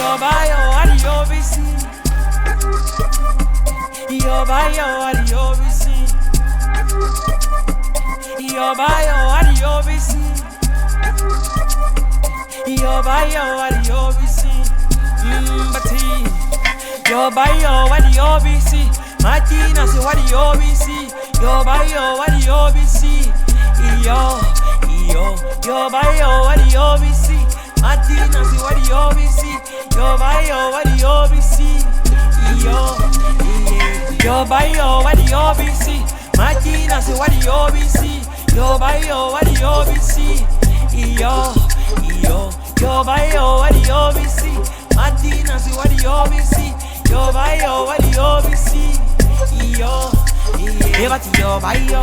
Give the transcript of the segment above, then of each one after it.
Yobayo Adiobisi. Yobayo Adiobisi. Yobayo Adiobisi. Yobayo Adiobisi. Bati. Yobayo Adiobisi. Martina say Adiobisi. Yobayo Adiobisi. Yobayo Adiobisi. Martina say Adiobisi. Yobayo Adiobisi. Yobayo Adiobisi. Martina say Adiobisi. Yobayo Adiobisi. Yobayo Adiobisi. Martina say Adiobisi. Yobayo Adiobisi. Everati yobayo,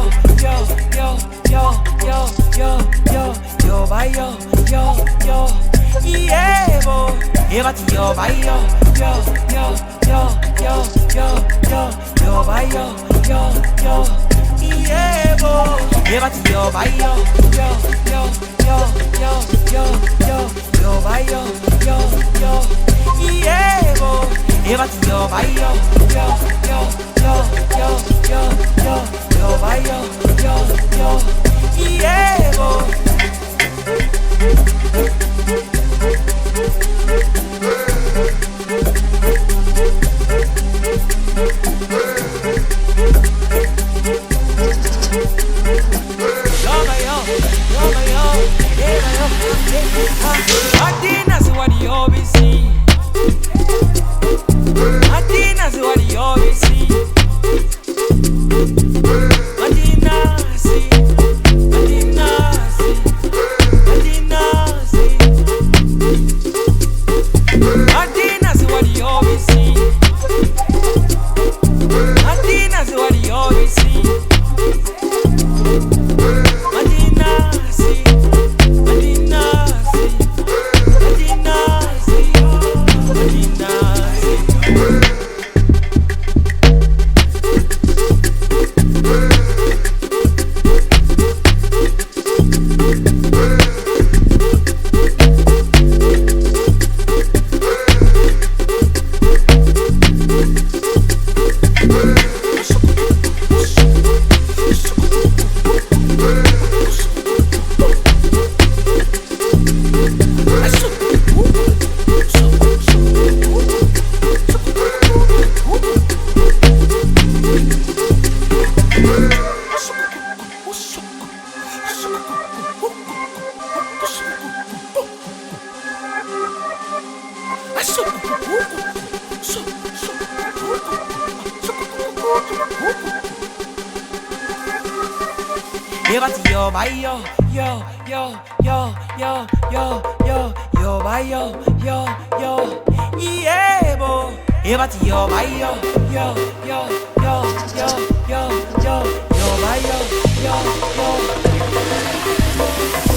yobayo, yebo. Everati yobayo, yobayo, yebo. Everati yobayo, yobayo, yebo. Everati yobayo, yobayo, yebo. Martina say Adiobisi. Martina say Adiobisi. Martina say, Martina say, Martina say. Martina say Adiobisi. Martina say Adiobisi. Martina say, Martina say, Martina say, Martina say. Everati yobayo, yobayo, yebo. Everati yobayo, yobayo,